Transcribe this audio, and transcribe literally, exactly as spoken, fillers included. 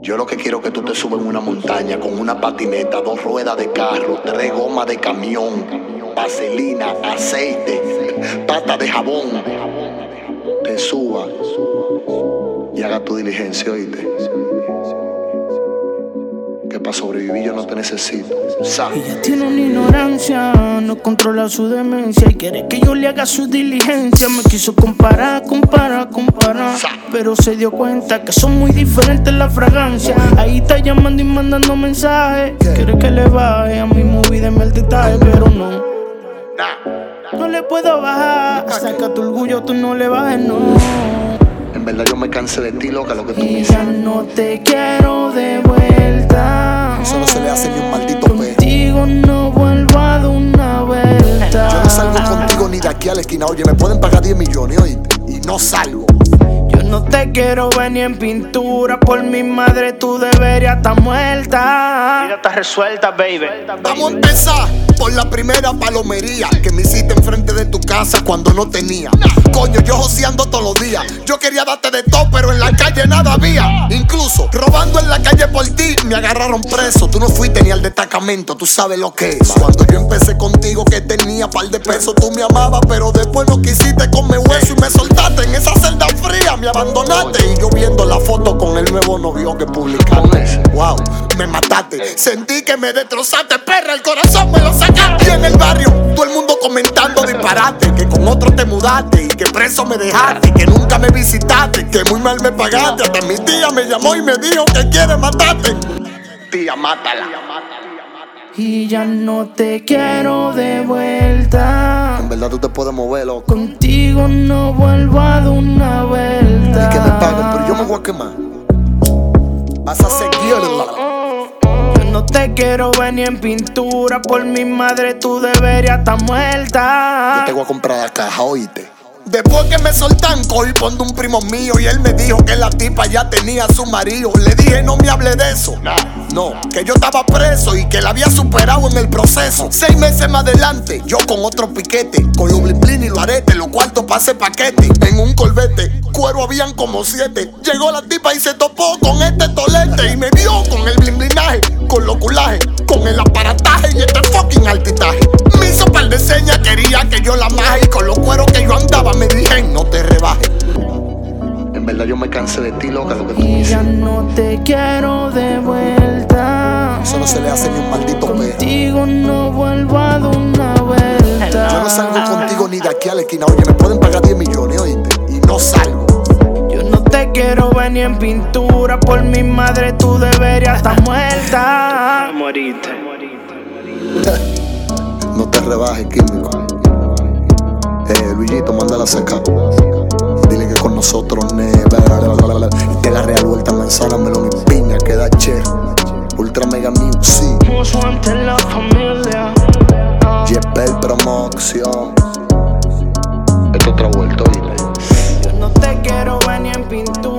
Yo lo que quiero es que tú te subas en una montaña con una patineta, dos ruedas de carro, tres gomas de camión, vaselina, aceite, pata de jabón. Te suba y haga tu diligencia, ¿oíste? Que para sobrevivir yo no te necesito. ¿Sabes? Ella tiene una ignorancia, no controla su demencia y quiere que yo le haga su diligencia. Me quiso comparar, comparar, comparar, pero se dio cuenta que son muy diferentes las fragancias. Ahí está llamando y mandando mensajes. Quiere que le baje a mi movida en el detalle, pero no. No le puedo bajar. Saca tu orgullo, tú no le bajes, no. En verdad yo me cansé de ti, loca, lo que tú me Y dices. ya no te quiero de vuelta. Eso no se le hace ni un maldito pe. Contigo no vuelvo a dar una vuelta. Yo no salgo contigo ni de aquí a la esquina. Oye, me pueden pagar diez millones, ¿oíste? Y no salgo. Yo no te quiero ver ni en pintura. Por mi madre tú deberías estar muerta. Mira, está resuelta, baby. Vamos a empezar por la primera palomería que me hiciste enfrente de tu casa cuando no tenía. Coño, yo joseando todos los días. Yo quería darte de todo, pero en la calle nada había. Incluso robando en la calle por ti, me agarraron preso. Tú no fuiste ni al destacamento, tú sabes lo que es. Cuando yo empecé contigo que tenía par de pesos, tú me amabas, pero después no quisiste comer hueso y me soltaste en esa celda fría. Me abandonaste y yo viendo la foto con el nuevo novio que publicaste. Wow, me mataste. Sentí que me destrozaste, perra, el corazón me lo sacaste. Y en el barrio, todo el mundo comentando disparate, que con otro te mudaste y que preso me dejaste, que nunca me visitaste, que muy mal me pagaste. Hasta mi tía me llamó y me dijo que quiere matarte. Tía, mátala. Y ya no te quiero de vuelta. En verdad tú te puedes mover, loco. Contigo no vuelvo a dar una vuelta. Y que me paguen, pero yo me voy a quemar. Vas a seguirla. Yo no te quiero ver ni en pintura. Por mi madre tú deberías estar muerta. Yo te voy a comprar la caja, oíste. Después que me soltan, cogí ponte un primo mío y él me dijo que la tipa ya tenía a su marido. Le dije no me hable de eso, no, que yo estaba preso y que la había superado en el proceso. Seis meses más adelante, yo con otro piquete, con los blin blin y los aretes, los cuartos pase paquete. En un Corvette, cuero habían como siete. Llegó la tipa y se topó con este tolete y me vio con el blin blinaje, con los culajes, con el aparataje y este fucking altitaje. Me hizo par de señas, quería que yo la maje y con los cueros que yo andaba me dije no te rebajes. En verdad yo me cansé de ti, loca, lo que tú me Y dices. ya no te quiero de vuelta. Eso no se le hace ni un maldito pe. Contigo no vuelvo a dar una vuelta. Yo no salgo contigo ni de aquí a la esquina. Oye, me pueden pagar diez millones, ¿oíste? Y no salgo. Yo no te quiero ver ni en pintura. Por mi madre tú deberías estar muerta. Moriste. No te rebajes, químico. Eh, Luisito, mándala a secar. Dile que con nosotros neva. Y te la real vuelta manzana, melón y piña, queda che. Ultra mega music. Mucho ante la familia. Jepel Promoción. Esto otra vuelta, oíste. Yo no te quiero ver ni en pintura.